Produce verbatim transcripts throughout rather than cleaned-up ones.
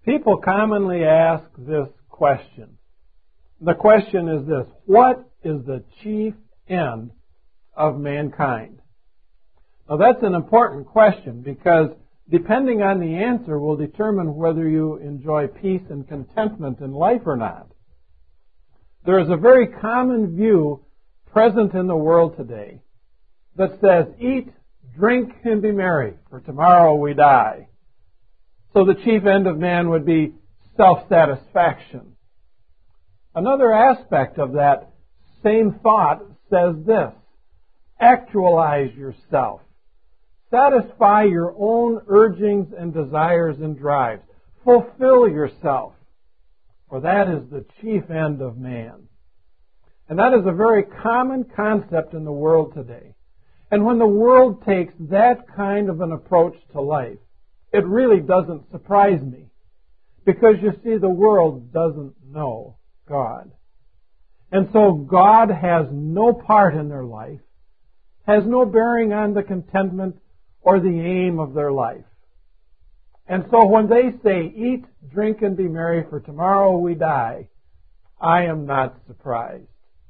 People commonly ask this question. The question is this: what is the chief end of mankind? Now that's an important question, because depending on the answer will determine whether you enjoy peace and contentment in life or not. There is a very common view present in the world today that says, eat, drink, and be merry, for tomorrow we die. So the chief end of man would be self-satisfaction. Another aspect of that same thought says this: actualize yourself. Satisfy your own urgings and desires and drives. Fulfill yourself, for that is the chief end of man. And that is a very common concept in the world today. And when the world takes that kind of an approach to life, it really doesn't surprise me. Because you see, the world doesn't know God. And so God has no part in their life, has no bearing on the contentment or the aim of their life. And so when they say, eat, drink, and be merry, for tomorrow we die, I am not surprised.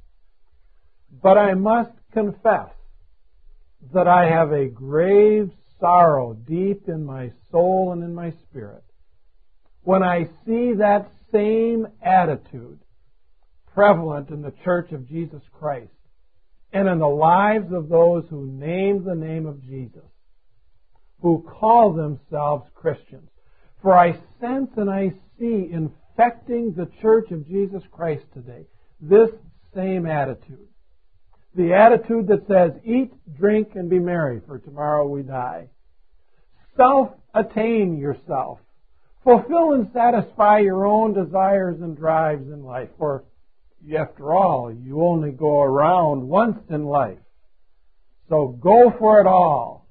But I must confess that I have a grave sorrow deep in my soul and in my spirit when I see that same attitude prevalent in the Church of Jesus Christ and in the lives of those who name the name of Jesus, who call themselves Christians. For I sense and I see infecting the Church of Jesus Christ today this same attitude. The attitude that says, eat, drink, and be merry, for tomorrow we die. Self-attain yourself. Fulfill and satisfy your own desires and drives in life. For, after all, you only go around once in life. So go for it all.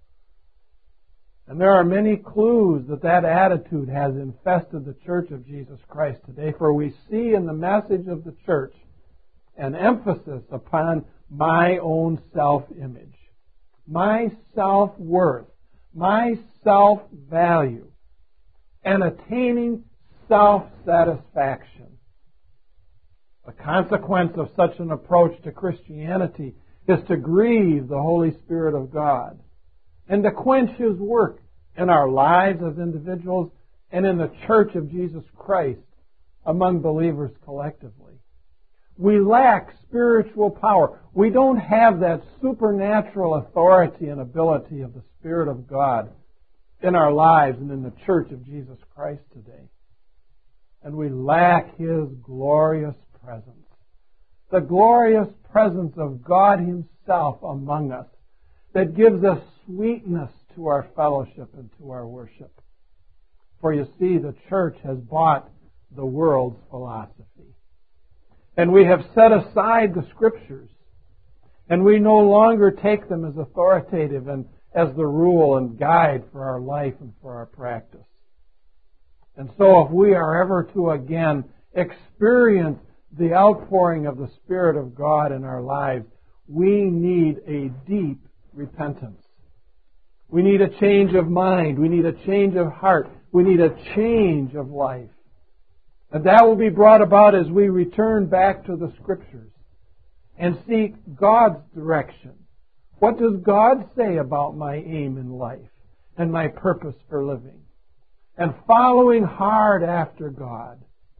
And there are many clues that that attitude has infested the Church of Jesus Christ today. For we see in the message of the church an emphasis upon my own self-image, my self-worth, my self-value, and attaining self-satisfaction. The consequence of such an approach to Christianity is to grieve the Holy Spirit of God and to quench His work in our lives as individuals and in the Church of Jesus Christ among believers collectively. We lack spiritual power. We don't have that supernatural authority and ability of the Spirit of God in our lives and in the Church of Jesus Christ today. And we lack His glorious presence. The glorious presence of God Himself among us that gives us sweetness to our fellowship and to our worship. For you see, the church has bought the world's philosophy. And we have set aside the Scriptures. And we no longer take them as authoritative and as the rule and guide for our life and for our practice. And so if we are ever to again experience the outpouring of the Spirit of God in our lives, we need a deep repentance. We need a change of mind. We need a change of heart. We need a change of life. And that will be brought about as we return back to the Scriptures and seek God's direction. What does God say about my aim in life and my purpose for living? And following hard after God.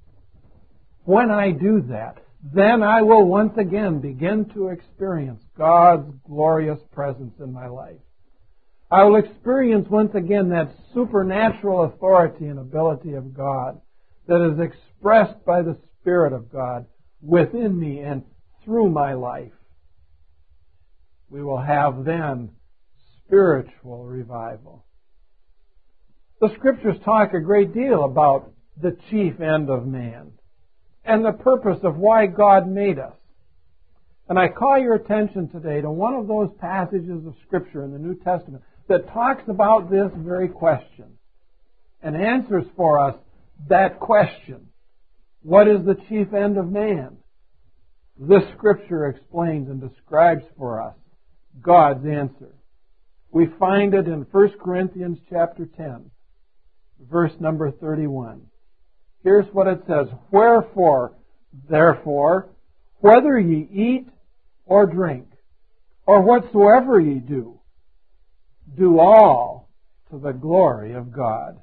When I do that, then I will once again begin to experience God's glorious presence in my life. I will experience once again that supernatural authority and ability of God that is expressed by the Spirit of God within me and through my life. We will have then spiritual revival. The Scriptures talk a great deal about the chief end of man and the purpose of why God made us. And I call your attention today to one of those passages of Scripture in the New Testament that talks about this very question and answers for us that question. What is the chief end of man? This Scripture explains and describes for us God's answer. We find it in First Corinthians chapter ten, verse number thirty-one. Here's what it says. Wherefore, therefore, whether ye eat or drink, or whatsoever ye do, do all to the glory of God.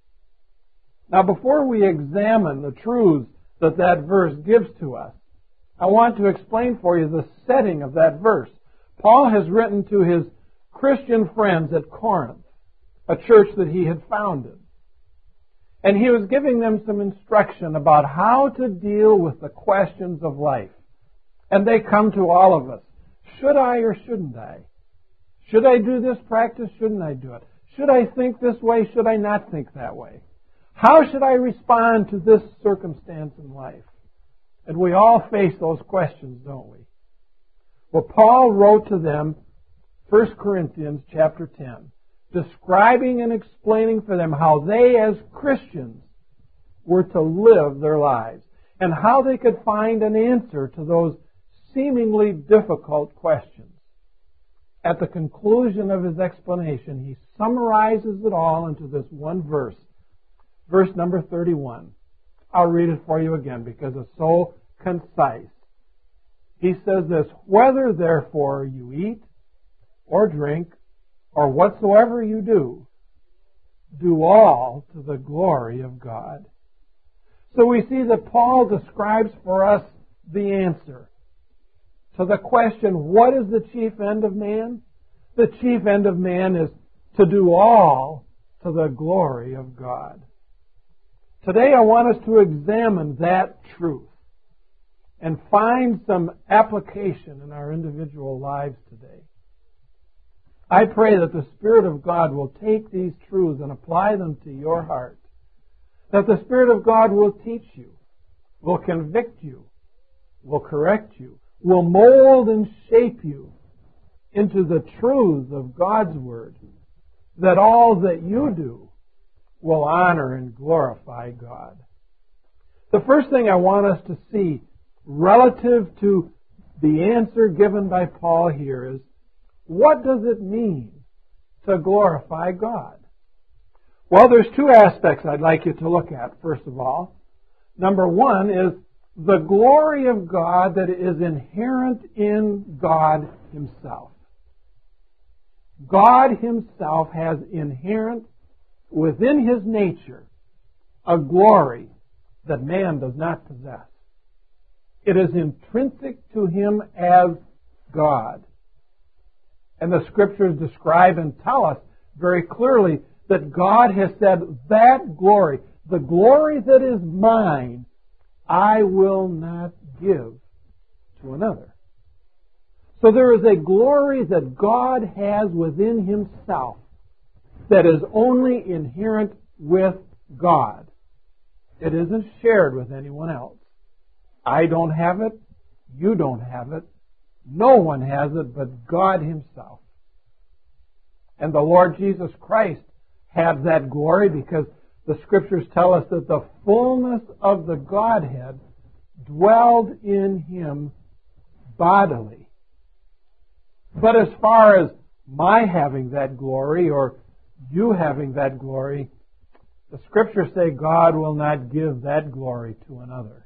Now, before we examine the truths that that verse gives to us, I want to explain for you the setting of that verse. Paul has written to his Christian friends at Corinth, a church that he had founded. And he was giving them some instruction about how to deal with the questions of life. And they come to all of us. Should I or shouldn't I? Should I do this practice? Shouldn't I do it? Should I think this way? Should I not think that way? How should I respond to this circumstance in life? And we all face those questions, don't we? Well, Paul wrote to them, First Corinthians chapter ten, describing and explaining for them how they as Christians were to live their lives and how they could find an answer to those seemingly difficult questions. At the conclusion of his explanation, he summarizes it all into this one verse, verse number thirty-one. I'll read it for you again because it's so concise. He says this, whether therefore you eat or drink or whatsoever you do, do all to the glory of God. So we see that Paul describes for us the answer to the question, what is the chief end of man? The chief end of man is to do all to the glory of God. Today I want us to examine that truth and find some application in our individual lives today. I pray that the Spirit of God will take these truths and apply them to your heart. That the Spirit of God will teach you, will convict you, will correct you, will mold and shape you into the truths of God's Word, that all that you do will honor and glorify God. The first thing I want us to see relative to the answer given by Paul here is, what does it mean to glorify God? Well, there's two aspects I'd like you to look at, first of all. Number one is the glory of God that is inherent in God Himself. God Himself has inherent within His nature a glory that man does not possess. It is intrinsic to Him as God. And the Scriptures describe and tell us very clearly that God has said, that glory, the glory that is mine, I will not give to another. So there is a glory that God has within Himself that is only inherent with God. It isn't shared with anyone else. I don't have it. You don't have it. No one has it but God Himself. And the Lord Jesus Christ had that glory because the Scriptures tell us that the fullness of the Godhead dwelled in Him bodily. But as far as my having that glory or you having that glory, the Scriptures say God will not give that glory to another.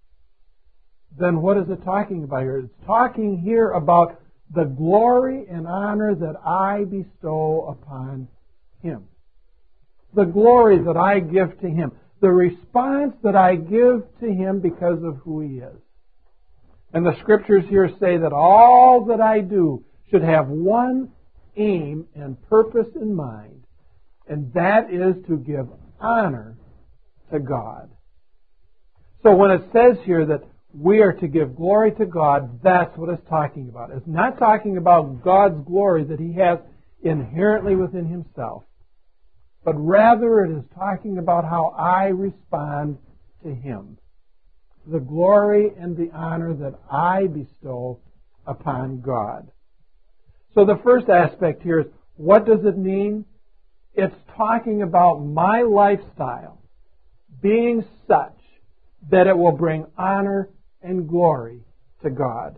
Then what is it talking about here? It's talking here about the glory and honor that I bestow upon Him. The glory that I give to Him. The response that I give to Him because of who He is. And the Scriptures here say that all that I do should have one aim and purpose in mind, and that is to give honor to God. So when it says here that we are to give glory to God, that's what it's talking about. It's not talking about God's glory that He has inherently within Himself, but rather it is talking about how I respond to Him. The glory and the honor that I bestow upon God. So the first aspect here is, what does it mean? It's talking about my lifestyle being such that it will bring honor and glory to God.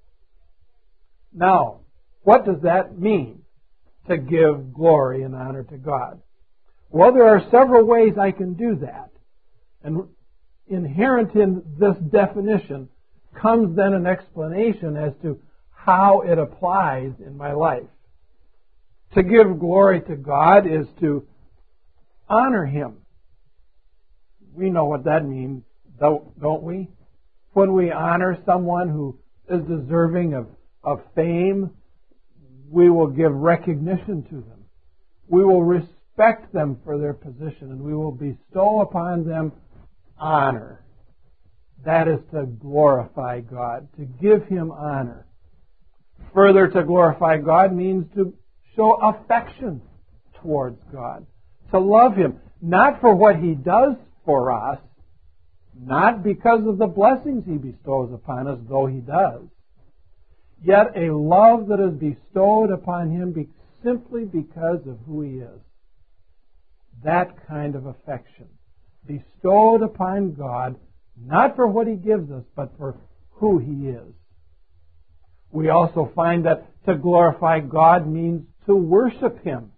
Now, what does that mean, to give glory and honor to God? Well, there are several ways I can do that. And inherent in this definition comes then an explanation as to how it applies in my life. To give glory to God is to honor Him. We know what that means, don't we? When we honor someone who is deserving of, of fame, we will give recognition to them. We will respect them for their position, and we will bestow upon them honor. That is to glorify God, to give Him honor. Further, to glorify God means to show affection towards God, to love Him, not for what He does for us, not because of the blessings He bestows upon us, though He does, yet a love that is bestowed upon Him be, simply because of who He is. That kind of affection, bestowed upon God, not for what He gives us, but for who He is. We also find that to glorify God means to worship Him.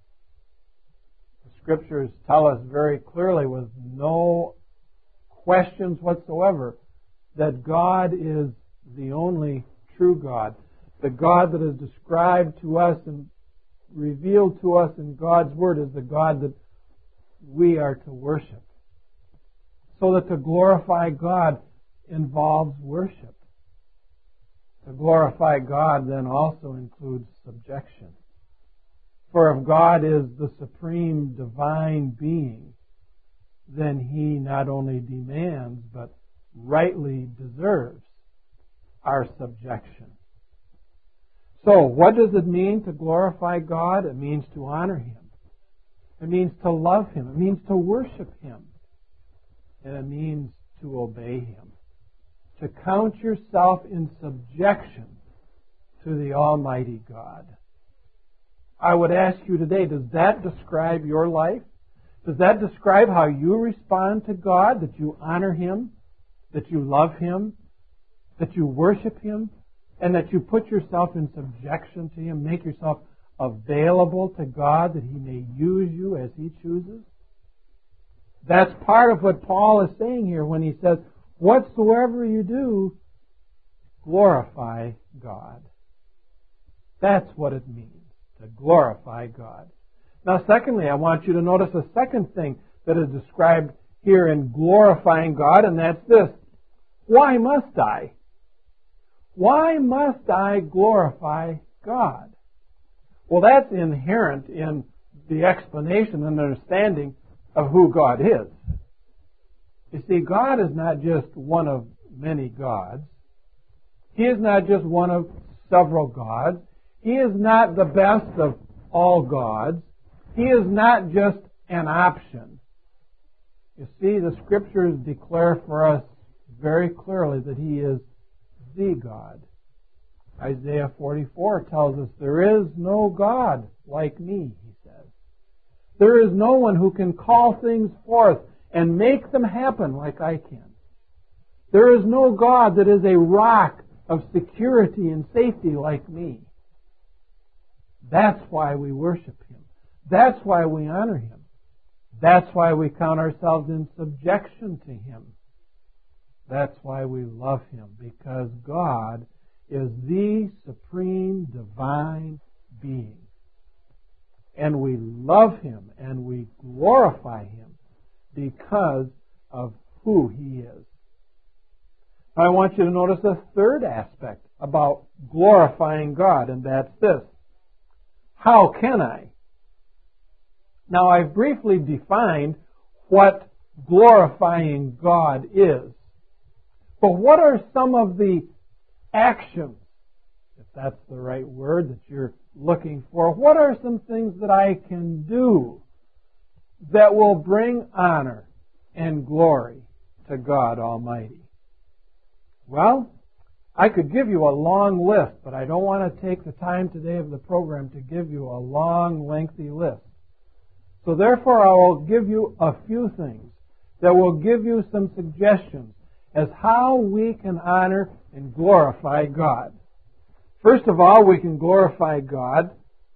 The Scriptures tell us very clearly, with no questions whatsoever, that God is the only true God. The God that is described to us and revealed to us in God's Word is the God that we are to worship. So that to glorify God involves worship. To glorify God then also includes subjection. For if God is the supreme divine being, then He not only demands, but rightly deserves our subjection. So, what does it mean to glorify God? It means to honor Him. It means to love Him. It means to worship Him. And it means to obey Him. To count yourself in subjection to the Almighty God. I would ask you today, does that describe your life? Does that describe how you respond to God? That you honor Him? That you love Him? That you worship Him? And that you put yourself in subjection to Him? Make yourself available to God that He may use you as He chooses? That's part of what Paul is saying here when he says, whatsoever you do, glorify God. That's what it means, to glorify God. Now, secondly, I want you to notice a second thing that is described here in glorifying God, and that's this. Why must I? Why must I glorify God? Well, that's inherent in the explanation and understanding of who God is. You see, God is not just one of many gods. He is not just one of several gods. He is not the best of all gods. He is not just an option. You see, the Scriptures declare for us very clearly that He is the God. Isaiah forty-four tells us, there is no God like me, He says. There is no one who can call things forth and make them happen like I can. There is no God that is a rock of security and safety like me. That's why we worship Him. That's why we honor Him. That's why we count ourselves in subjection to Him. That's why we love Him, because God is the supreme divine being. And we love Him and we glorify Him because of who He is. I want you to notice a third aspect about glorifying God, and that's this. How can I? Now, I've briefly defined what glorifying God is. But what are some of the actions, if that's the right word that you're looking for, what are some things that I can do that will bring honor and glory to God Almighty? Well, I could give you a long list, but I don't want to take the time today of the program to give you a long, lengthy list. So therefore, I will give you a few things that will give you some suggestions as how we can honor and glorify God. First of all, we can glorify God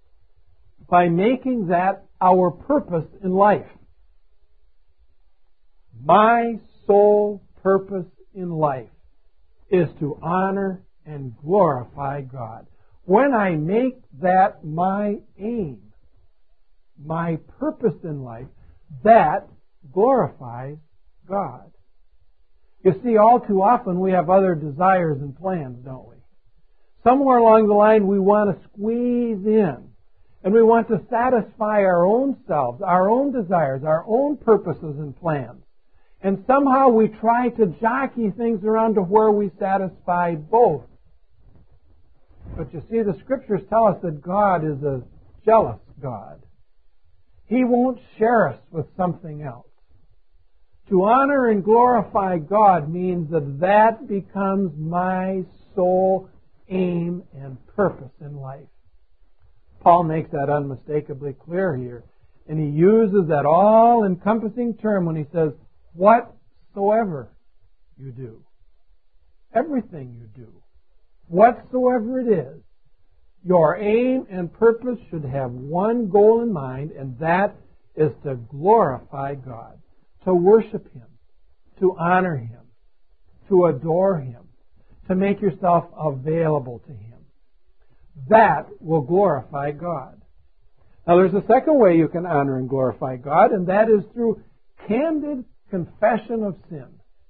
by making that our purpose in life. My sole purpose in life is to honor and glorify God. When I make that my aim, my purpose in life, that glorifies God. You see, all too often we have other desires and plans, don't we? Somewhere along the line we want to squeeze in, and we want to satisfy our own selves, our own desires, our own purposes and plans. And somehow we try to jockey things around to where we satisfy both. But you see, the Scriptures tell us that God is a jealous God. He won't share us with something else. To honor and glorify God means that that becomes my sole aim and purpose in life. Paul makes that unmistakably clear here. And he uses that all-encompassing term when he says, whatsoever you do. Everything you do. Whatsoever it is. Your aim and purpose should have one goal in mind, and that is to glorify God, to worship Him, to honor Him, to adore Him, to make yourself available to Him. That will glorify God. Now there's a second way you can honor and glorify God, and that is through candid confession of sin.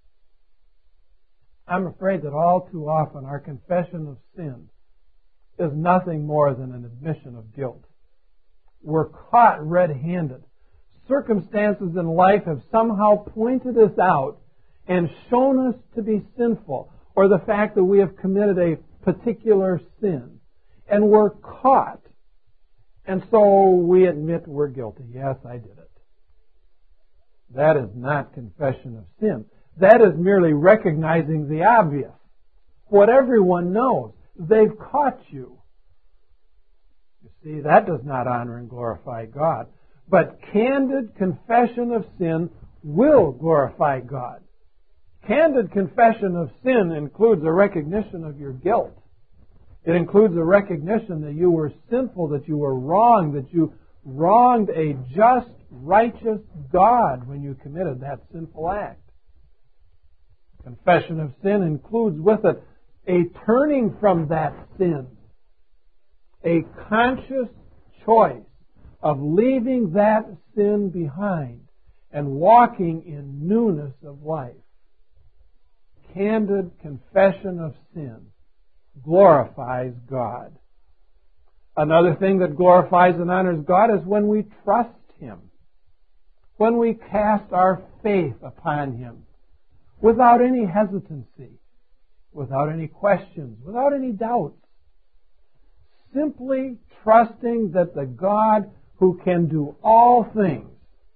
I'm afraid that all too often our confession of sin is nothing more than an admission of guilt. We're caught red-handed. Circumstances in life have somehow pointed us out and shown us to be sinful, or the fact that we have committed a particular sin. And we're caught. And so we admit we're guilty. Yes, I did it. That is not confession of sin. That is merely recognizing the obvious. What everyone knows. They've caught you. You see, that does not honor and glorify God. But candid confession of sin will glorify God. Candid confession of sin includes a recognition of your guilt. It includes a recognition that you were sinful, that you were wrong, that you wronged a just, righteous God when you committed that sinful act. Confession of sin includes with it a turning from that sin, a conscious choice of leaving that sin behind and walking in newness of life. Candid confession of sin glorifies God. Another thing that glorifies and honors God is when we trust Him, when we cast our faith upon Him without any hesitancy, without any questions, without any doubts. Simply trusting that the God who can do all things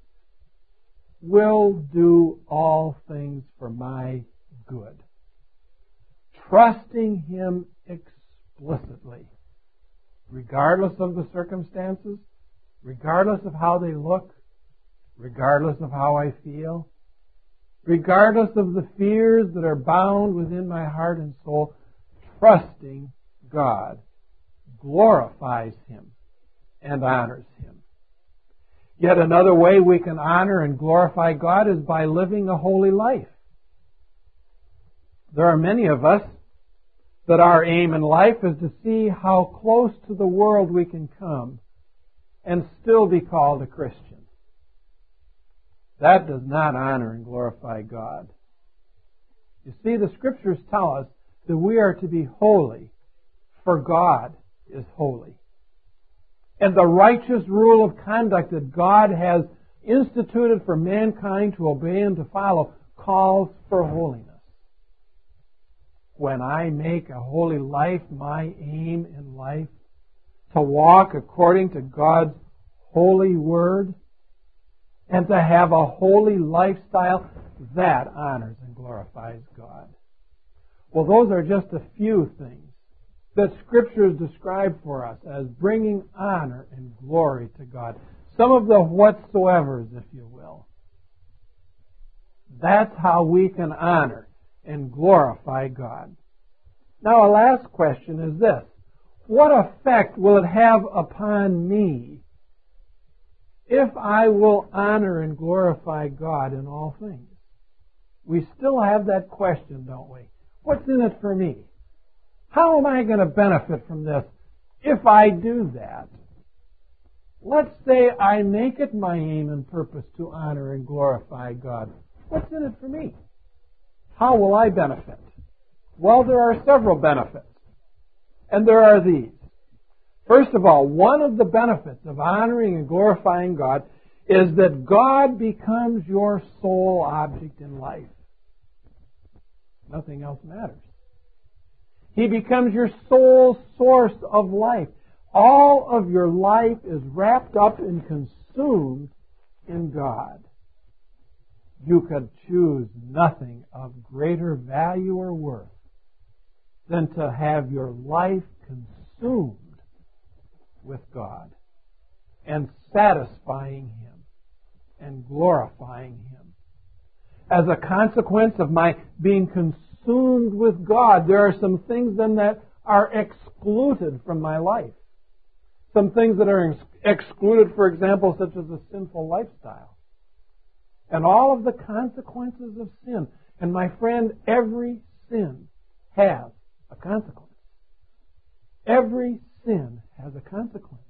will do all things for my good. Trusting Him explicitly, regardless of the circumstances, regardless of how they look, regardless of how I feel, regardless of the fears that are bound within my heart and soul, trusting God glorifies Him and honors Him. Yet another way we can honor and glorify God is by living a holy life. There are many of us that our aim in life is to see how close to the world we can come and still be called a Christian. That does not honor and glorify God. You see, the Scriptures tell us that we are to be holy, for God is holy. And the righteous rule of conduct that God has instituted for mankind to obey and to follow calls for holiness. When I make a holy life my aim in life, to walk according to God's holy word, and to have a holy lifestyle, that honors and glorifies God. Well, those are just a few things that Scriptures describe for us as bringing honor and glory to God. Some of the whatsoevers, if you will. That's how we can honor and glorify God. Now, a last question is this. What effect will it have upon me if I will honor and glorify God in all things? we still have that question, don't we? What's in it for me? How am I going to benefit from this if I do that? Let's say I make it my aim and purpose to honor and glorify God. What's in it for me? How will I benefit? Well, there are several benefits. And there are these. First of all, one of the benefits of honoring and glorifying God is that God becomes your sole object in life. Nothing else matters. He becomes your sole source of life. All of your life is wrapped up and consumed in God. You could choose nothing of greater value or worth than to have your life consumed with God and satisfying Him and glorifying Him. As a consequence of my being consumed with God, there are some things then that are excluded from my life. Some things that are excluded, for example, such as a sinful lifestyle. And all of the consequences of sin. And my friend, every sin has a consequence. Every sin has a consequence.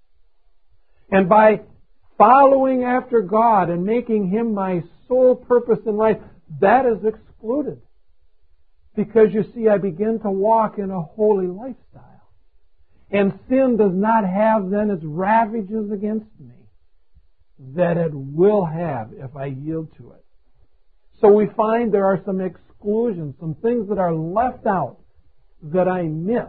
And by following after God and making Him my sole purpose in life, that is excluded. Because you see, I begin to walk in a holy lifestyle. And sin does not have then its ravages against me that it will have if I yield to it. So we find there are some exclusions, some things that are left out that I miss.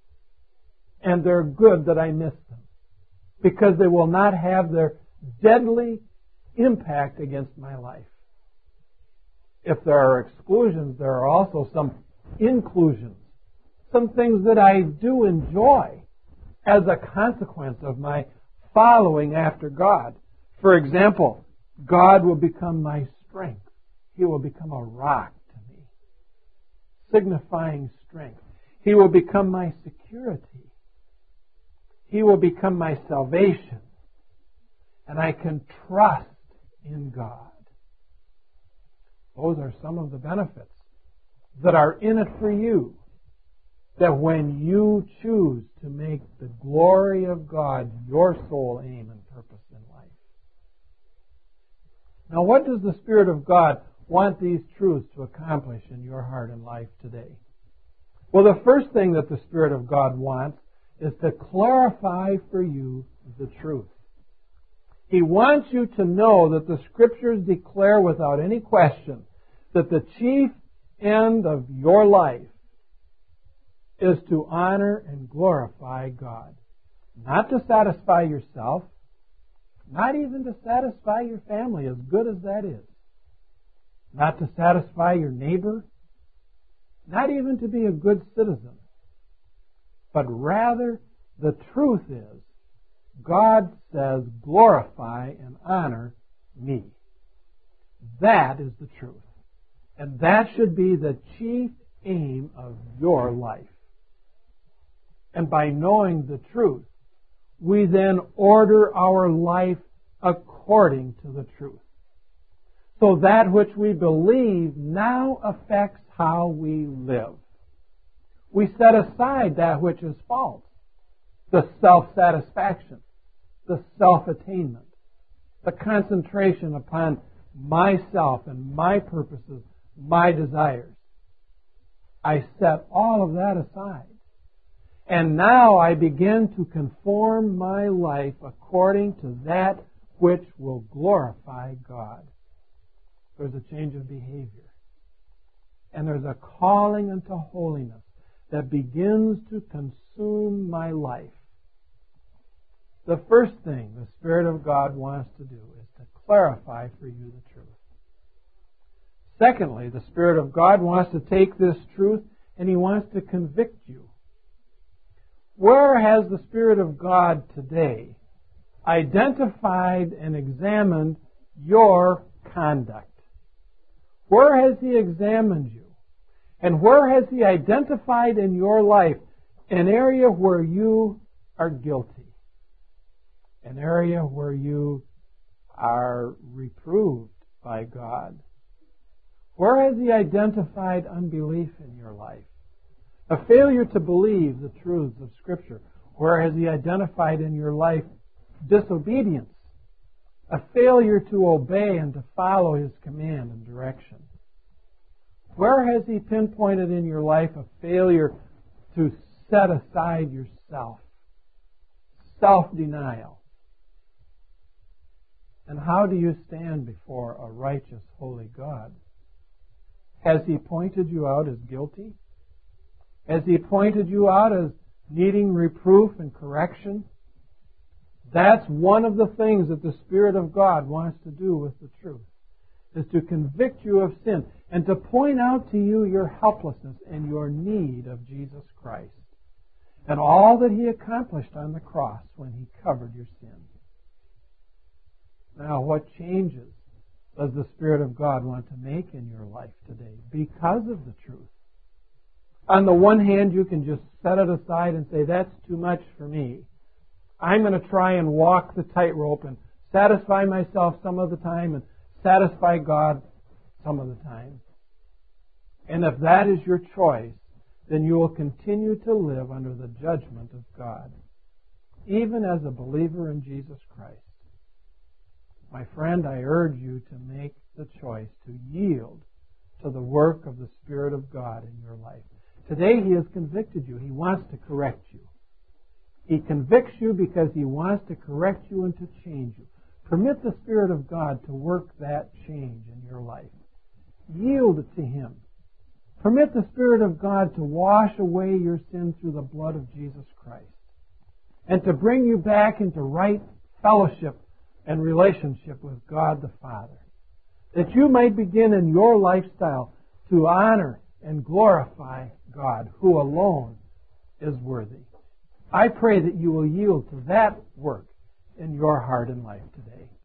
And they're good that I miss them. Because they will not have their deadly impact against my life. If there are exclusions, there are also some inclusions. Some things that I do enjoy as a consequence of my following after God. For example, God will become my strength. He will become a rock to me, signifying strength. He will become my security. He will become my salvation. And I can trust in God. Those are some of the benefits that are in it for you. That when you choose to make the glory of God your sole aim and purpose in life. Now, what does the Spirit of God want these truths to accomplish in your heart and life today? Well, the first thing that the Spirit of God wants is to clarify for you the truth. He wants you to know that the Scriptures declare without any question that the chief end of your life is to honor and glorify God. Not to satisfy yourself, not even to satisfy your family, as good as that is. Not to satisfy your neighbor, not even to be a good citizen. But rather, the truth is, God says, glorify and honor me. That is the truth. And that should be the chief aim of your life. And by knowing the truth, we then order our life according to the truth. So that which we believe now affects how we live. We set aside that which is false, the self-satisfaction, the self-attainment, the concentration upon myself and my purposes, my desires. I set all of that aside. And now I begin to conform my life according to that which will glorify God. There's a change of behavior. And there's a calling unto holiness that begins to consume my life. The first thing the Spirit of God wants to do is to clarify for you the truth. Secondly, the Spirit of God wants to take this truth and He wants to convict you. Where has the Spirit of God today identified and examined your conduct? Where has He examined you? And where has He identified in your life an area where you are guilty? An area where you are reproved by God? Where has He identified unbelief in your life? A failure to believe the truths of Scripture. Where has He identified in your life disobedience? A failure to obey and to follow His command and direction. Where has He pinpointed in your life a failure to set aside yourself? Self-denial. And how do you stand before a righteous, holy God? Has He pointed you out as guilty? Has He pointed you out as needing reproof and correction? That's one of the things that the Spirit of God wants to do with the truth, is to convict you of sin and to point out to you your helplessness and your need of Jesus Christ and all that He accomplished on the cross when He covered your sins. Now, what changes does the Spirit of God want to make in your life today because of the truth? On the one hand, you can just set it aside and say, that's too much for me. I'm going to try and walk the tightrope and satisfy myself some of the time and satisfy God some of the time. And if that is your choice, then you will continue to live under the judgment of God, even as a believer in Jesus Christ. My friend, I urge you to make the choice to yield to the work of the Spirit of God in your life. Today He has convicted you. He wants to correct you. He convicts you because He wants to correct you and to change you. Permit the Spirit of God to work that change in your life. Yield it to Him. Permit the Spirit of God to wash away your sin through the blood of Jesus Christ and to bring you back into right fellowship and relationship with God the Father, that you might begin in your lifestyle to honor and glorify God, who alone is worthy. I pray that you will yield to that work in your heart and life today.